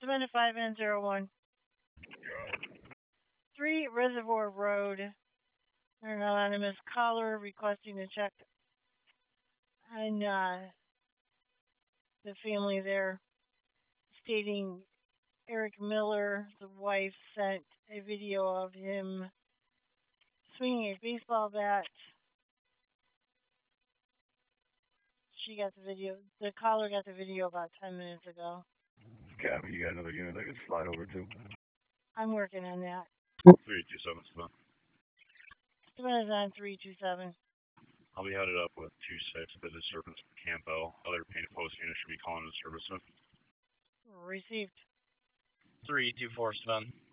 Savannah 5N01. 3 Reservoir Road. An anonymous caller requesting to check on the family there, stating Eric Miller, the wife, sent a video of him swinging a baseball bat. She got the video. The caller got the video about 10 minutes ago. Gabby, you got another unit I can slide over to? I'm working on that. 327, Savannah. Savannah's on 327. I'll be headed up with 26, Business Serpents Campo. Other painted post unit should be calling in service soon. Received. 324, Savannah.